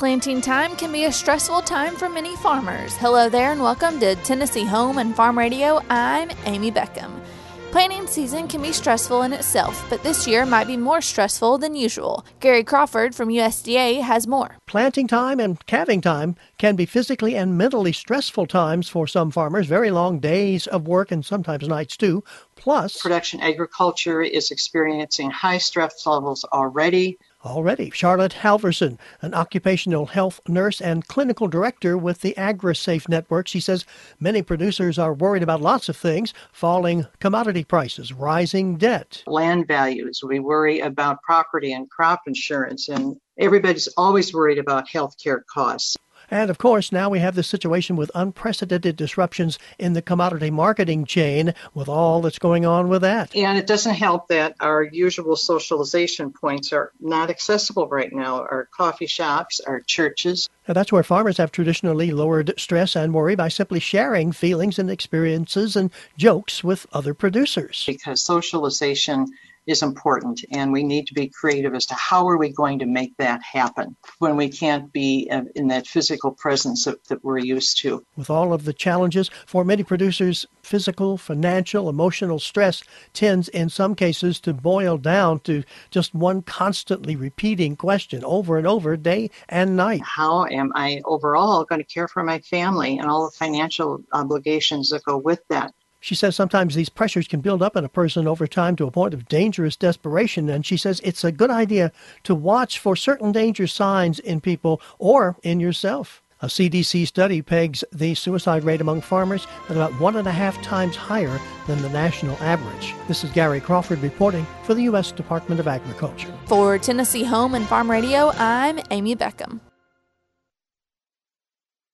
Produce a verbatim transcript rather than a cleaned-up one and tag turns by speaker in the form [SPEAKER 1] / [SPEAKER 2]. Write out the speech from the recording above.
[SPEAKER 1] Planting time can be a stressful time for many farmers. Hello there and welcome to Tennessee Home and Farm Radio. I'm Amy Beckham. Planting season can be stressful in itself, but this year might be more stressful than usual. Gary Crawford from U S D A has more.
[SPEAKER 2] Planting time and calving time can be physically and mentally stressful times for some farmers, very long days of work and sometimes nights too. Plus,
[SPEAKER 3] production agriculture is experiencing high stress levels already.
[SPEAKER 2] Already, Charlotte Halverson, an occupational health nurse and clinical director with the AgriSafe Network, she says many producers are worried about lots of things: falling commodity prices, rising debt,
[SPEAKER 3] land values. We worry about property and crop insurance, and everybody's always worried about health care costs.
[SPEAKER 2] And, of course, now we have the situation with unprecedented disruptions in the commodity marketing chain with all that's going on with that.
[SPEAKER 3] And it doesn't help that our usual socialization points are not accessible right now. Our coffee shops, our churches.
[SPEAKER 2] And that's where farmers have traditionally lowered stress and worry by simply sharing feelings and experiences and jokes with other producers.
[SPEAKER 3] Because socialization is important, and we need to be creative as to how are we going to make that happen when we can't be in that physical presence that, that we're used to.
[SPEAKER 2] With all of the challenges, for many producers, physical, financial, emotional stress tends in some cases to boil down to just one constantly repeating question over and over, day and night.
[SPEAKER 3] How am I overall going to care for my family and all the financial obligations that go with that?
[SPEAKER 2] She says sometimes these pressures can build up in a person over time to a point of dangerous desperation, and she says it's a good idea to watch for certain danger signs in people or in yourself. A C D C study pegs the suicide rate among farmers at about one and a half times higher than the national average. This is Gary Crawford reporting for the U S Department of Agriculture.
[SPEAKER 1] For Tennessee Home and Farm Radio, I'm Amy Beckham.